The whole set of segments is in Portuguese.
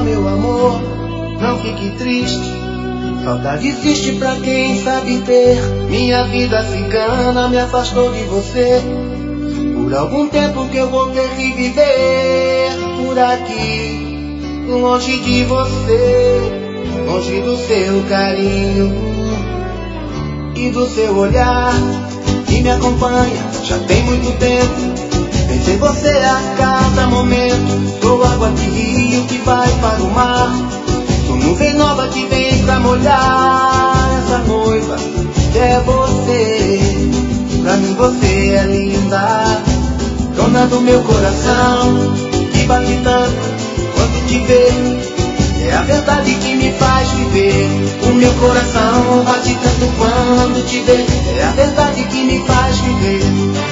meu amor, não fique triste. Saudade existe pra quem sabe ter. Minha vida cigana me afastou de você. Por algum tempo que eu vou ter que viver por aqui, longe de você, longe do seu carinho e do seu olhar que me acompanha já tem muito tempo. Penso em você a cada momento. Sou água de rio que vai para o mar. Sou nuvem nova que vem pra molhar essa noiva que é você. Pra mim você é linda, dona do meu coração, que bate tanto quando te vê. É a verdade que me faz viver. O meu coração bate tanto quando te vê. É a verdade que me faz viver.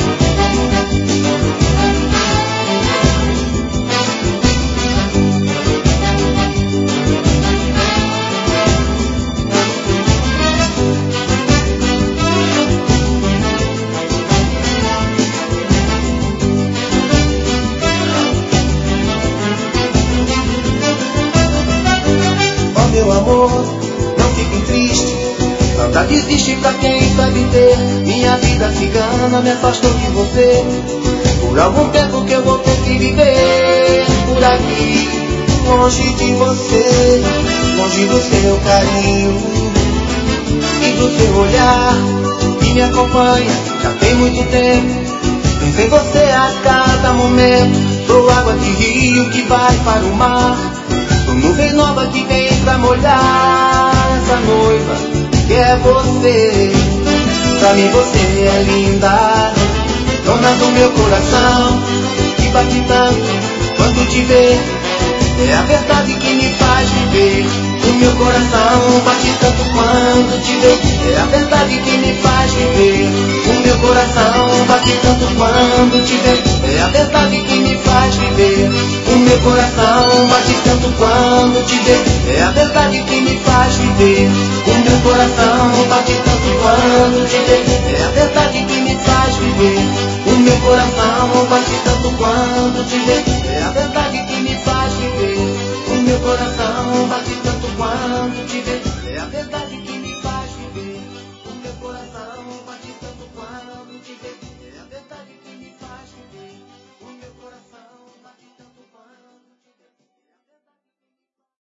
Meu amor, não fique triste. Saudade existe pra quem sabe ter. Minha vida cigana me afastou de você. Por algum tempo que eu vou ter que viver por aqui, longe de você, longe do seu carinho e do seu olhar que me acompanha já tem muito tempo. Penso em você a cada momento. Sou água de rio que vai para o mar. Sou nuvem nova que vem pra molhar essa noiva que é você. Pra mim você é linda, dona do meu coração, que bate tanto quando te vê. É a verdade que me faz viver. O meu coração bate tanto quando te vê. É a verdade que me faz viver. O meu coração bate tanto quando te vê. É a verdade que me faz viver. O meu coração bate tanto quando te vê. É a verdade que me faz viver. O meu coração bate tanto quando te vê. É a verdade que me faz viver. O meu coração bate tanto quando te vê. É a verdade que me faz viver. O meu coração bate tanto quando te vê. É a verdade que